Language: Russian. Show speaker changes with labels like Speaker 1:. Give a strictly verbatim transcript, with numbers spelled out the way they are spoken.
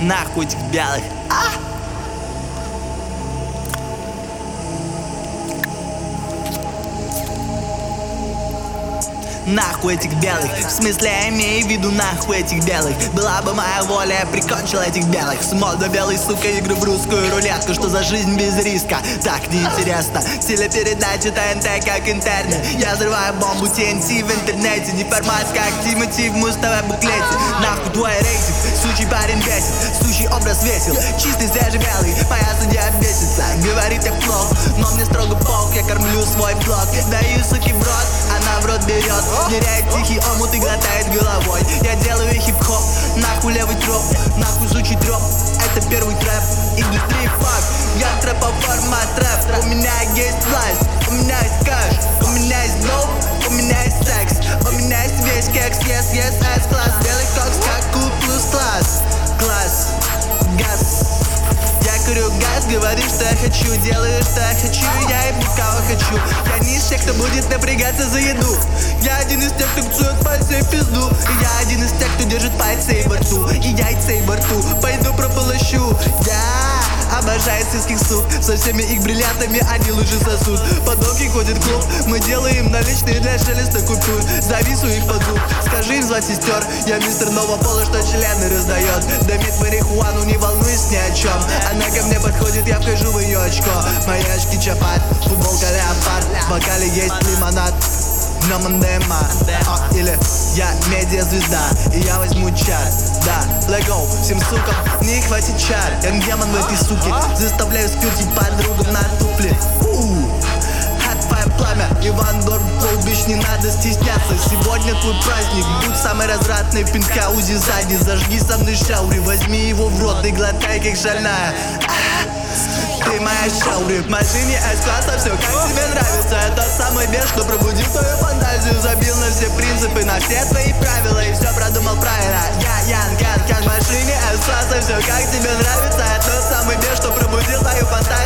Speaker 1: Нахуй этих белых. А? Нахуй этих белых, в смысле я имею в виду нахуй этих белых. Была бы моя воля, я прикончил этих белых. С мода белый, сука, игры в русскую рулетку. Что за жизнь без риска? Так неинтересно. Телепередача ТНТ как интерны. Я взрываю бомбу ти эн ти в интернете. Не формат как Тимати в Муз-ТВ буклете. Нахуй твой рейтинг, сучий парень бесит. Сучий образ весел, чистый свежий белый. Моя судья бесится, говорит я плохо, но мне строго пох, я кормлю свой блог. Даю суки в рот, она в рот берет. Ныряет тихий омут и глотает головой. Я делаю хип-хоп, нахуй левый троп. Нахуй сучий троп, это первый трэп. Индустрия факт, я трэпа формат трэп. У меня есть власть, у меня есть кэш, у меня есть доп, у меня есть секс, у меня есть весь кекс, yes, yes, S-класс. Белый кокс, как У плюс класс. Класс, газ. Я курю газ, говорю, что я хочу, делаю, что я хочу, я ебу кого хочу. Я не из тех, кто будет напрягаться за еду. Я один из тех, кто кцует пальцы в пизду. И я один из тех, кто держит пальцы во рту и яйца во рту. Пойду прополощу. Я обожаю сельских сук, со всеми их бриллиантами они лучше сосут. Подонки ходят в клуб, мы делаем наличные для шелеста купюр. Завису их под зуб, скажи им звать сестер. Я мистер нового пола, что члены раздает. Дымит марихуану, не волнуюсь ни о чем. Она ко мне подходит, я вхожу в ее очко. Мои очки чапат, футболка леопард. В бокале есть лимонад, но мандема. А, или я медиа-звезда, и я возьму чат. Да, лего, всем сукам не хватит чар. Я демон в этой суке, заставляю скрутить подругам на туфли. Hot пламя, Иван Дорн, бич, не надо стесняться. Сегодня твой праздник, будь самый развратный в пентхаузе сзади. Зажги со мной шаури, возьми его в рот и глотай как шальная. Ты моя шаури, в машине S-класса, все как тебе нравится. Это самый бег, что пробудил твою фантазию. Забил на все принципы, на все твои правила и все продумал правильно. Я Ян Кан, как в машине S-класса, все как тебе нравится. Это самый бег, что пробудил твою фантазию.